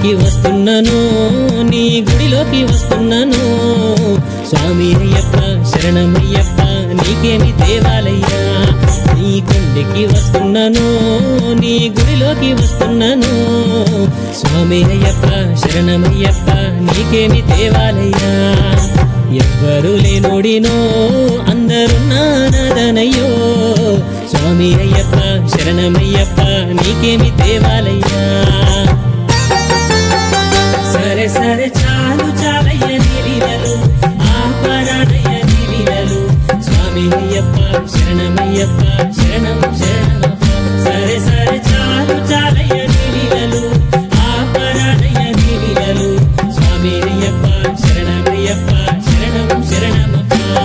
కొండెక్కి వస్తున్నాను నీ గుడిలోకి వస్తున్నాను స్వామి అయ్యప్ప శరణమయ్యప్ప నీకేమి దేవాలయ్యా నీ కొండెక్కి వస్తున్నాను నీ గుడిలోకి వస్తున్నాను స్వామి అయ్యప్ప శరణమయ్యప్ప నీకేమి దేవాలయ్యా ఎవ్వరు లేనోడినో అందరున్నానదనయ్యో స్వామి అయ్యప్ప శరణమయ్యప్ప నీకేమి దేవాలయ్యా సరే సరే చాలు చాలయ్య నీలీలలు ఆపరాడయ్య నీలీలలు స్వామి అయ్యప్ప శరణమయ్యప్ప శరణం శరణమప్ప సరే సరే చాలు చాలయ్య నీలీలలు ఆపరాడయ్య నీలీలలు స్వామి అయ్యప్ప శరణమయ్యప్ప శరణం శరణమప్ప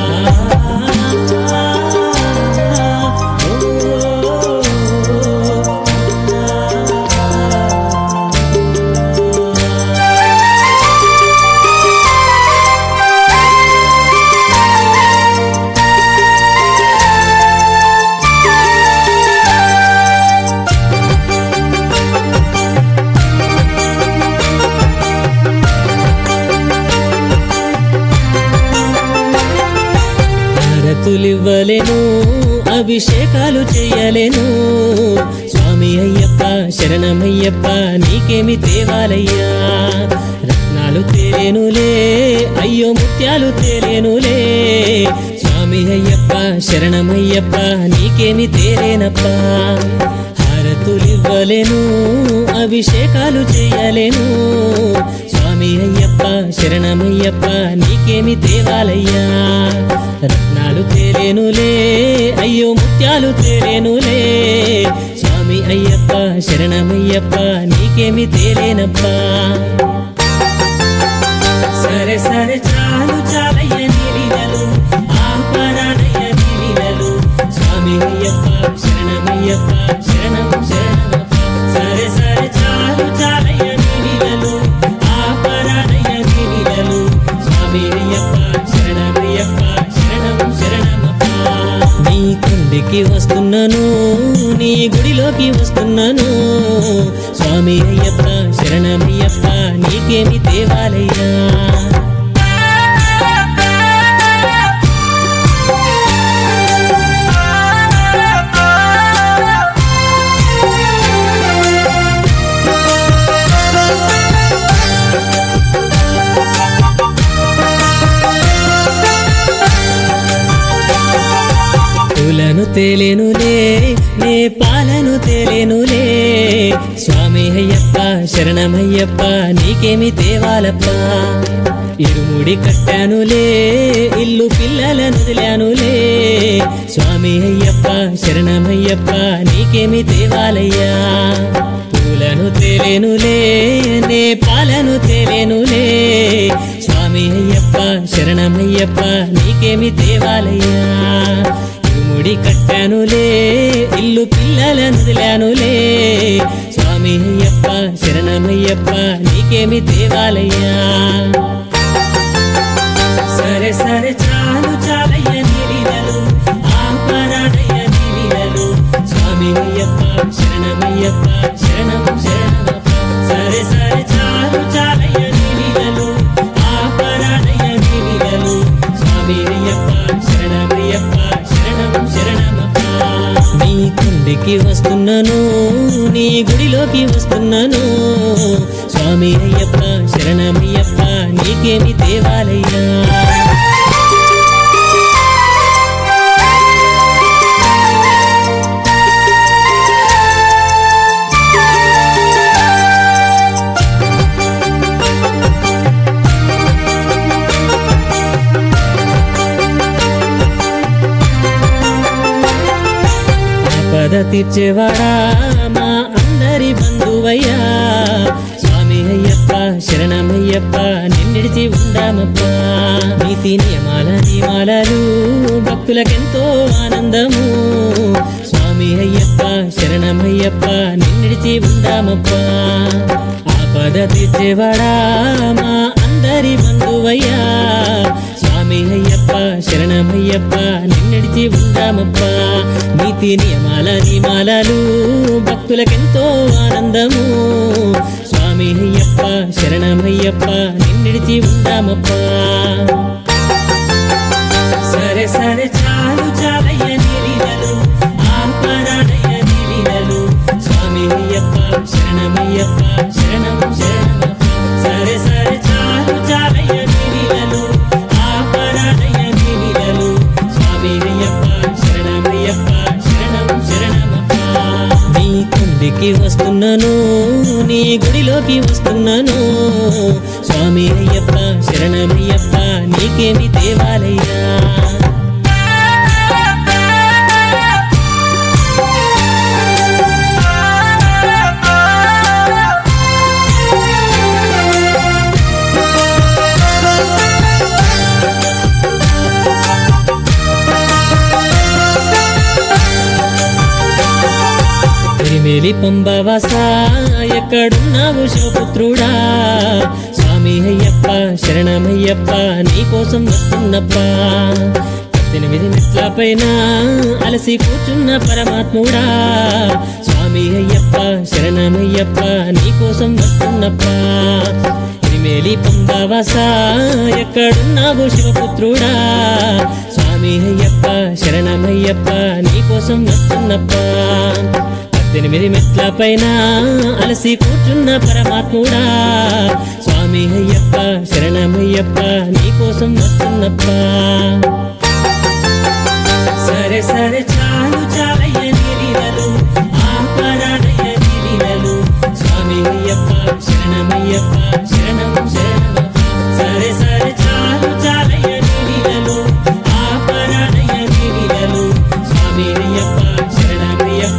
తులివ్వలేను అభిషేకాలు చేయలేను స్వామి అయ్యప్ప శరణమయ్యప్ప నీకేమి తేవాలయ్యా రత్నాలు తేలేనులే అయ్యో ముత్యాలు తేలేనులే స్వామి అయ్యప్ప శరణమయ్యప్ప నీకేమి తేలేనప్ప హారతులివ్వలేను అభిషేకాలు చేయలేను స్వామి అయ్యప్ప శరణమయ్యప్ప నీకేమి తేవాలయ్యా రత్నాలు తేలేనులే అయ్యో ముత్యాలు తేలేనులే స్వామి అయ్యప్ప శరణమయ్యప్ప నీకేమి తేలేనప్ప సరే సరే చాలు చాలయ్య నీలీలలు ఆపరాడయ్య నీలీలలు స్వామి అయ్యప్ప శరణమయ్యప్ప శరణం శరణమప్ప సరే సరే చాలు చాలయ్య నీలీలలు ఆపరాడయ్య నీలీలలు స్వామి అయ్యప్ప శరణమయ్యప్ప శరణం శరణమప్ప నీ కొండెక్కి వస్తున్నాను నీ గుడిలోకి వస్తున్నాను స్వామి అయ్యప్ప శరణమయ్యప్ప నీకేమి దేవాలయ్యా పూలను తేలేనులే నే పాలను తేలేనులే స్వామి అయ్యప్ప శరణమయ్యప్ప నీకేమి దేవాలప్ప ఇరుముడి కట్టానులే ఇల్లు పిల్లలను వదిలానులే స్వామి అయ్యప్ప శరణమయ్యప్ప నీకేమి దేవాలయ్యా పూలను తేలేనులే నే పాలను తేలేనులే స్వామి అయ్యప్ప శరణమయ్యప్ప నీకేమి దేవాలయ్యా ముడి కట్టానులే ఇల్లు పిల్లలను వదిలానులే స్వామి అయ్యప్ప శరణమయ్యప్ప నీకేమి దేవాలయ్యా సరే సరే చాలు చాలయ్య నీలీలలు ఆపరాడయ్య నీలీలలు స్వామి అయ్యప్ప శరణమయ్యప్ప శరణం శరణమప్ప సరే సరే చాలు చాలయ్య నీలీలలు ఆపరాడయ్య నీలీలలు స్వామి అయ్యప్ప శరణమయ్యప్ప నీ కొండెక్కి వస్తున్నాను నీ గుడిలోకి వస్తున్నాను స్వామి అయ్యప్ప శరణమయ్యప్ప నీకేమి దేవాలయ్యా పద తీర్చేవాడా మా అందరి బంధువయ్యా స్వామి అయ్యప్ప శరణమయ్యప్ప నిన్నిడిచి ఉందామప్ప నీతి నియమాల నియమాలలు భక్తులకెంతో ఆనందము స్వామి అయ్యప్ప శరణమయ్యప్ప నిన్నిడిచి ఉందామప్ప ఆపద తీర్చేవాడా మా అందరి బంధువయ్యా స్వామి అయ్యప్ప శరణమయ్యప్ప నిన్నిడిచి ఉందామప్ప నీతి నియమాల నియమాలలు భక్తులకెంతో ఆనందము స్వామి స్వామి అయ్యప్ప శరణమయ్యప్ప నిన్నిడిచి ఉందామప్ప సరే సరే చాలు చాలయ్య నీలీలలు ఆపరాడయ్య నీలీలలు స్వామి అయ్యప్ప శరణమయ్యప్ప శరణం శరణమప్ప సరే సరే చాలు చాలయ్య నీలీలలు ఆపరాడయ్య నీలీలలు స్వామి అయ్యప్ప శరణమయ్యప్ప శరణం శరణమప్ప నీ కుండికి వస్తున్నాను నీ గుడిలోకి వస్తున్నాను స్వామి అయ్యప్ప శరణమయ్యప్ప నీకేమి దేవాలయ్యా మేలి పంబవాస ఎక్కడున్నావు శివపుత్రుడా స్వామి అయ్యప్ప శరణమయ్యప్ప నీకోసం వస్తున్నప్ప 18 మెట్ల పైన అలసి కూర్చున్న పరమాత్ముడా స్వామి అయ్యప్ప శరణమయ్యప్ప నీకోసం వస్తున్నప్ప మేలి పంబవాస ఎక్కడున్నావు శివపుత్రుడా స్వామి అయ్యప్ప శరణమయ్యప్ప నీకోసం వస్తున్నప్ప 18 మెట్ల పైన అలసి కూర్చున్న పరమాత్ముడా స్వామి అయ్యప్ప శరణమయ్యప్ప నీకోసం వస్తున్నప్ప సరే సరే చాలు చాలయ్య నీలీలలు ఆపరాడయ్య నీలీలలు స్వామి అయ్యప్ప శరణమయ్యప్ప శరణం శరణమప్ప సరే సరే చాలు చాలయ్య నీలీలలు ఆపరాడయ్య నీలీలలు స్వామి అయ్యప్ప శరణమయ్యప్ప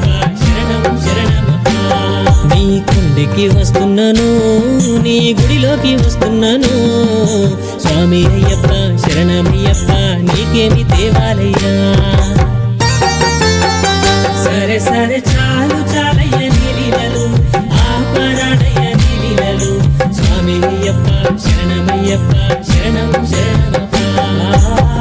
నీ కుండికి వస్తున్నాను నీ గుడిలోకి వస్తున్నాను స్వామి అయ్యప్ప శరణమయ్యప్ప నీకేమి దేవాలయ్యా సరే సరే చాలు చాలయ్య నీలీలలు ఆపరాడయ్య నీలీలలు స్వామి అయ్యప్ప శరణమయ్యప్ప శరణం శరణమప్ప